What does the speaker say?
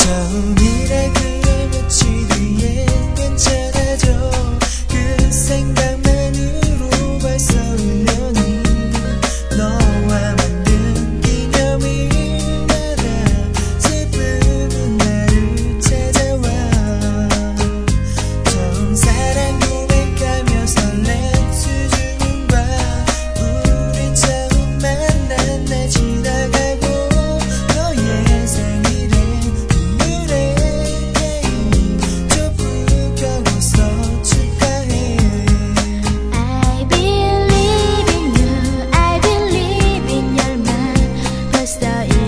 처음이라 그의 며칠 뒤엔 괜찮아져. 그 생각만으로 벌써 1년이 너와 만든 기념일마다 슬픔은 나를 찾아와. 처음 사랑 고백하며 설렌 수줍음과 우린 처음 만난 날 지나가고 너의 생일에 눈물에 촛불 켜고서 축하해. I believe in you, I believe in your mind. 벌써